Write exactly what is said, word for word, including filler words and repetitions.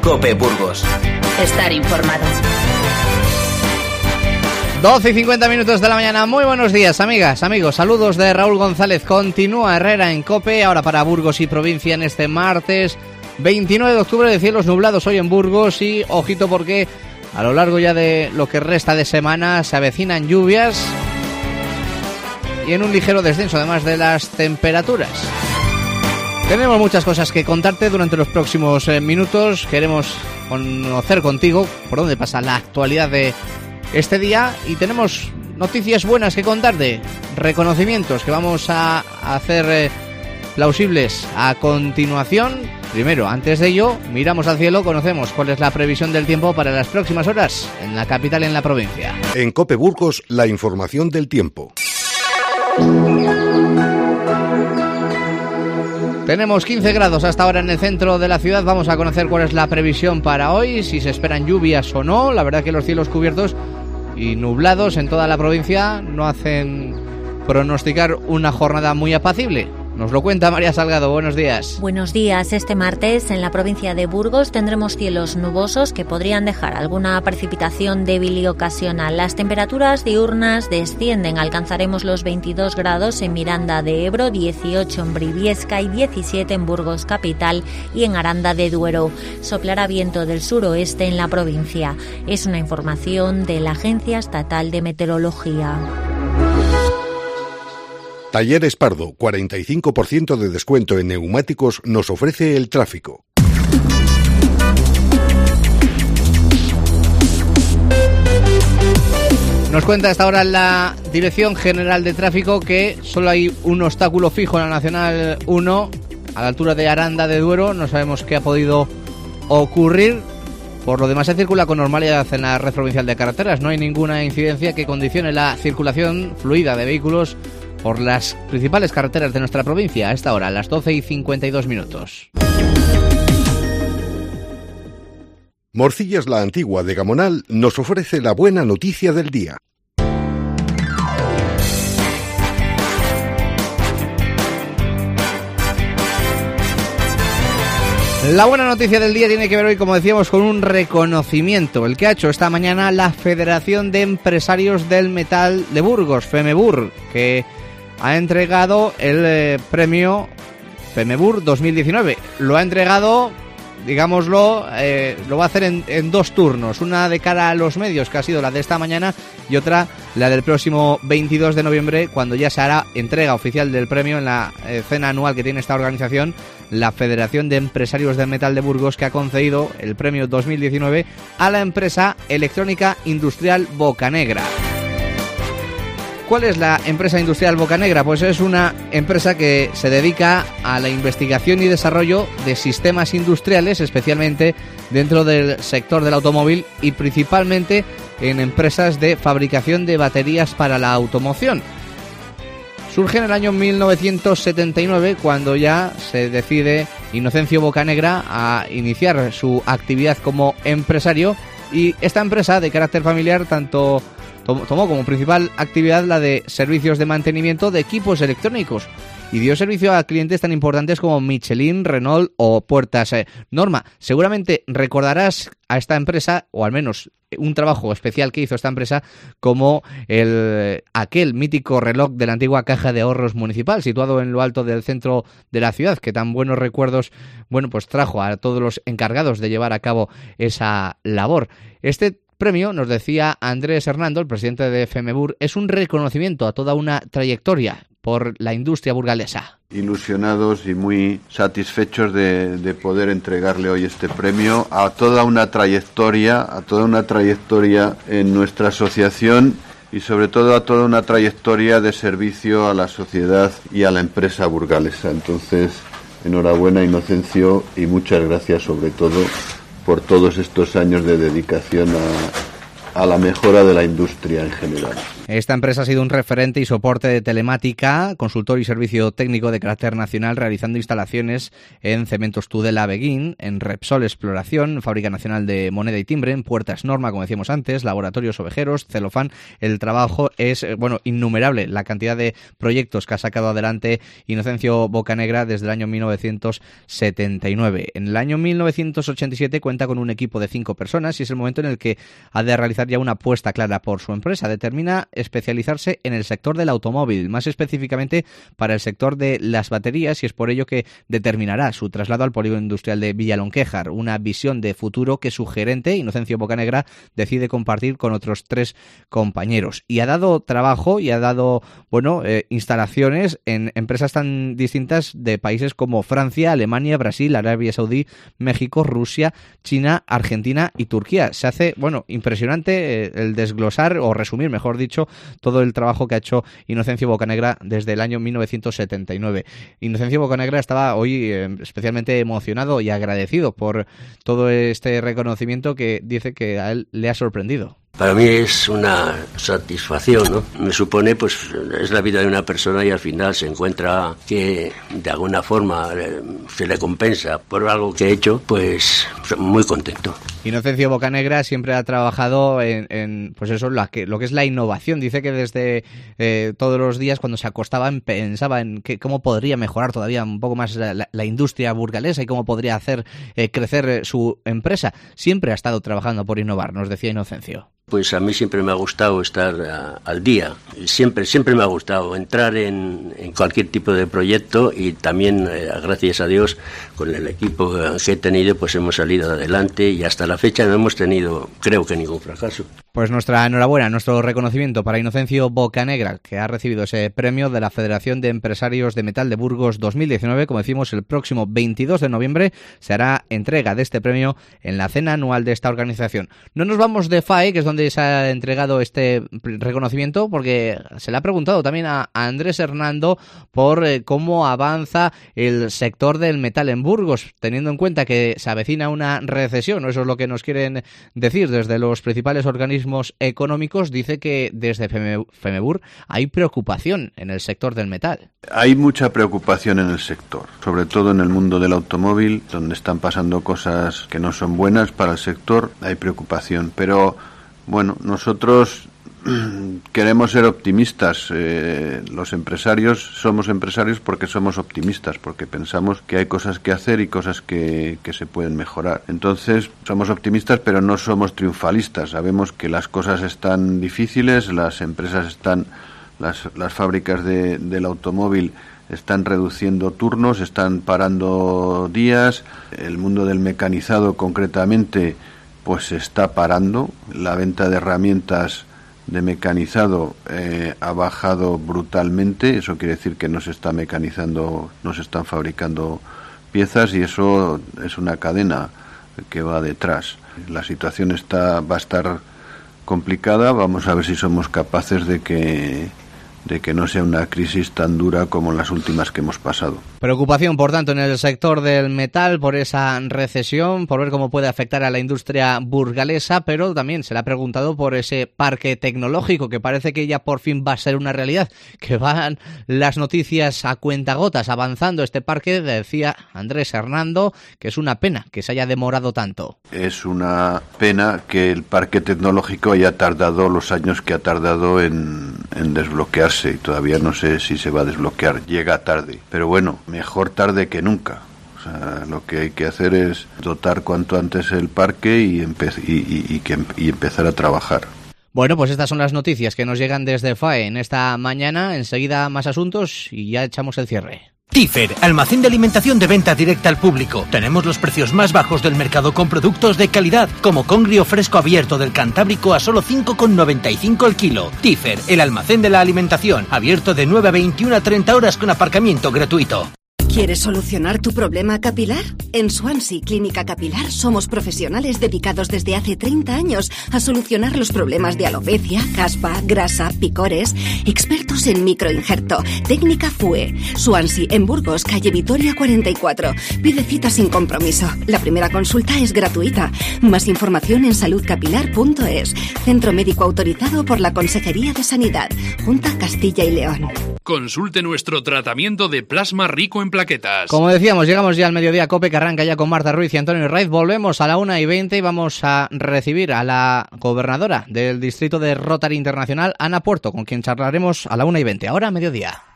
COPE Burgos. Estar informado. doce y cincuenta minutos de la mañana. Muy buenos días, amigas, amigos. Saludos de Raúl González. Continúa Herrera en COPE, ahora para Burgos y provincia en este martes veintinueve de octubre, de cielos nublados hoy en Burgos. Y ojito porque a lo largo ya de lo que resta de semana se avecinan lluvias y en un ligero descenso además de las temperaturas. Tenemos muchas cosas que contarte durante los próximos eh, minutos. Queremos conocer contigo por dónde pasa la actualidad de este día y tenemos noticias buenas que contarte, reconocimientos que vamos a hacer eh, plausibles a continuación. Primero, antes de ello, miramos al cielo, conocemos cuál es la previsión del tiempo para las próximas horas en la capital y en la provincia. En COPE Burgos, la información del tiempo. Tenemos quince grados hasta ahora en el centro de la ciudad. Vamos a conocer cuál es la previsión para hoy, si se esperan lluvias o no. La verdad que los cielos cubiertos y nublados en toda la provincia no hacen pronosticar una jornada muy apacible. Nos lo cuenta María Salgado, buenos días. Buenos días. Este martes en la provincia de Burgos tendremos cielos nubosos que podrían dejar alguna precipitación débil y ocasional. Las temperaturas diurnas descienden, alcanzaremos los veintidós grados en Miranda de Ebro, dieciocho en Briviesca y diecisiete en Burgos capital y en Aranda de Duero. Soplará viento del suroeste en la provincia. Es una información de la Agencia Estatal de Meteorología. Talleres Pardo, cuarenta y cinco por ciento de descuento en neumáticos nos ofrece el tráfico. Nos cuenta hasta ahora la Dirección General de Tráfico que solo hay un obstáculo fijo en la Nacional uno a la altura de Aranda de Duero. No sabemos qué ha podido ocurrir. Por lo demás se circula con normalidad en la red provincial de carreteras. No hay ninguna incidencia que condicione la circulación fluida de vehículos por las principales carreteras de nuestra provincia a esta hora, a las doce y cincuenta y dos minutos. Morcillas La Antigua de Gamonal nos ofrece la buena noticia del día. La buena noticia del día tiene que ver hoy, como decíamos, con un reconocimiento, el que ha hecho esta mañana la Federación de Empresarios del Metal de Burgos, FEMEBUR, que ha entregado el eh, premio FEMEBUR dos mil diecinueve. Lo ha entregado, digámoslo, eh, lo va a hacer en, en dos turnos, una de cara a los medios, que ha sido la de esta mañana, y otra la del próximo veintidós de noviembre, cuando ya se hará entrega oficial del premio en la eh, cena anual que tiene esta organización, la Federación de Empresarios del Metal de Burgos, que ha concedido el premio dos mil diecinueve a la empresa electrónica industrial Bocanegra. ¿Cuál es la empresa industrial Bocanegra? Pues es una empresa que se dedica a la investigación y desarrollo de sistemas industriales, especialmente dentro del sector del automóvil y principalmente en empresas de fabricación de baterías para la automoción. Surge en el año mil novecientos setenta y nueve, cuando ya se decide Inocencio Bocanegra a iniciar su actividad como empresario, y esta empresa de carácter familiar tanto tomó como principal actividad la de servicios de mantenimiento de equipos electrónicos y dio servicio a clientes tan importantes como Michelin, Renault o Puertas eh, Norma. Seguramente recordarás a esta empresa, o al menos un trabajo especial que hizo esta empresa, como el aquel mítico reloj de la antigua Caja de Ahorros Municipal, situado en lo alto del centro de la ciudad, que tan buenos recuerdos, bueno, pues trajo a todos los encargados de llevar a cabo esa labor. Este premio, nos decía Andrés Hernando, el presidente de FEMEBUR, es un reconocimiento a toda una trayectoria por la industria burgalesa. Ilusionados y muy satisfechos de, de poder entregarle hoy este premio a toda una trayectoria, a toda una trayectoria en nuestra asociación y sobre todo a toda una trayectoria de servicio a la sociedad y a la empresa burgalesa. Entonces, enhorabuena, Inocencio, y muchas gracias sobre todo por todos estos años de dedicación a, a la mejora de la industria en general. Esta empresa ha sido un referente y soporte de telemática, consultor y servicio técnico de carácter nacional, realizando instalaciones en Cementos Tudela Beguín, en Repsol Exploración, Fábrica Nacional de Moneda y Timbre, en Puertas Norma, como decíamos antes, Laboratorios Ovejeros, Celofán. El trabajo es, bueno, innumerable, la cantidad de proyectos que ha sacado adelante Inocencio Bocanegra desde el año mil novecientos setenta y nueve. En el año mil novecientos ochenta y siete cuenta con un equipo de cinco personas y es el momento en el que ha de realizar ya una apuesta clara por su empresa. Determina especializarse en el sector del automóvil, más específicamente para el sector de las baterías, y es por ello que determinará su traslado al polígono industrial de Villalonquéjar, una visión de futuro que su gerente, Inocencio Bocanegra, decide compartir con otros tres compañeros. Y ha dado trabajo y ha dado, bueno, eh, instalaciones en empresas tan distintas de países como Francia, Alemania, Brasil, Arabia Saudí, México, Rusia, China, Argentina y Turquía. Se hace, bueno, impresionante eh, el desglosar o resumir, mejor dicho, todo el trabajo que ha hecho Inocencio Bocanegra desde el año mil novecientos setenta y nueve. Inocencio Bocanegra estaba hoy eh, especialmente emocionado y agradecido por todo este reconocimiento que dice que a él le ha sorprendido. Para mí es una satisfacción, ¿no? Me supone, pues, es la vida de una persona y al final se encuentra que de alguna forma eh, se le compensa por algo que he hecho, pues muy contento. Inocencio Bocanegra siempre ha trabajado en, en pues eso, la que, lo que es la innovación. Dice que desde eh, todos los días cuando se acostaba pensaba en que, cómo podría mejorar todavía un poco más la, la industria burgalesa y cómo podría hacer eh, crecer su empresa. Siempre ha estado trabajando por innovar, nos decía Inocencio. Pues a mí siempre me ha gustado estar a, al día, siempre siempre me ha gustado entrar en, en cualquier tipo de proyecto y también, eh, gracias a Dios, con el equipo que he tenido, pues hemos salido adelante y hasta la fecha no hemos tenido, creo que, ningún fracaso. Pues nuestra enhorabuena, nuestro reconocimiento para Inocencio Bocanegra, que ha recibido ese premio de la Federación de Empresarios de Metal de Burgos dos mil diecinueve. Como decimos, el próximo veintidós de noviembre se hará entrega de este premio en la cena anual de esta organización. No nos vamos de F A E, que es donde se ha entregado este reconocimiento, porque se le ha preguntado también a Andrés Hernando por eh, cómo avanza el sector del metal en Burgos, teniendo en cuenta que se avecina una recesión, o eso es lo que nos quieren decir desde los principales organismos económicos. Dice que desde FEMEBUR hay preocupación en el sector del metal. Hay mucha preocupación en el sector, sobre todo en el mundo del automóvil, donde están pasando cosas que no son buenas para el sector. Hay preocupación, pero bueno, nosotros queremos ser optimistas. Eh, los empresarios somos empresarios porque somos optimistas, porque pensamos que hay cosas que hacer y cosas que, que se pueden mejorar. Entonces, somos optimistas, pero no somos triunfalistas. Sabemos que las cosas están difíciles, las empresas están, las, las fábricas de, del automóvil están reduciendo turnos, están parando días. El mundo del mecanizado, concretamente, pues se está parando. La venta de herramientas de mecanizado eh, ha bajado brutalmente. Eso quiere decir que no se está mecanizando, no se están fabricando piezas, y eso es una cadena que va detrás. La situación está va a estar complicada. Vamos a ver si somos capaces de que de que no sea una crisis tan dura como las últimas que hemos pasado. Preocupación, por tanto, en el sector del metal por esa recesión, por ver cómo puede afectar a la industria burgalesa, pero también se le ha preguntado por ese parque tecnológico que parece que ya por fin va a ser una realidad, que van las noticias a cuentagotas avanzando este parque. Decía Andrés Hernando que es una pena que se haya demorado tanto. Es una pena que el parque tecnológico haya tardado los años que ha tardado en, en desbloquearse, y todavía no sé si se va a desbloquear. Llega tarde, pero bueno, mejor tarde que nunca. O sea, lo que hay que hacer es dotar cuanto antes el parque y, empe- y, y, y, que, y empezar a trabajar. Bueno, pues estas son las noticias que nos llegan desde F A E en esta mañana. Enseguida más asuntos y ya echamos el cierre. Tifer, almacén de alimentación de venta directa al público. Tenemos los precios más bajos del mercado con productos de calidad, como congrio fresco abierto del Cantábrico a solo cinco con noventa y cinco el kilo. Tifer, el almacén de la alimentación, abierto de nueve a veintiuna a treinta horas con aparcamiento gratuito. ¿Quieres solucionar tu problema capilar? En Swansea Clínica Capilar somos profesionales dedicados desde hace treinta años a solucionar los problemas de alopecia, caspa, grasa, picores. Expertos en microinjerto. Técnica F U E. Swansea en Burgos, calle Vitoria cuarenta y cuatro. Pide cita sin compromiso. La primera consulta es gratuita. Más información en salud capilar punto es. Centro médico autorizado por la Consejería de Sanidad. Junta Castilla y León. Consulte nuestro tratamiento de plasma rico en plaquetas. Como decíamos, llegamos ya al mediodía COPE, que arranca ya con Marta Ruiz y Antonio Raiz. Volvemos a la una y veinte y vamos a recibir a la gobernadora del distrito de Rotary Internacional, Ana Puerto, con quien charlaremos a la una y veinte. Ahora, mediodía.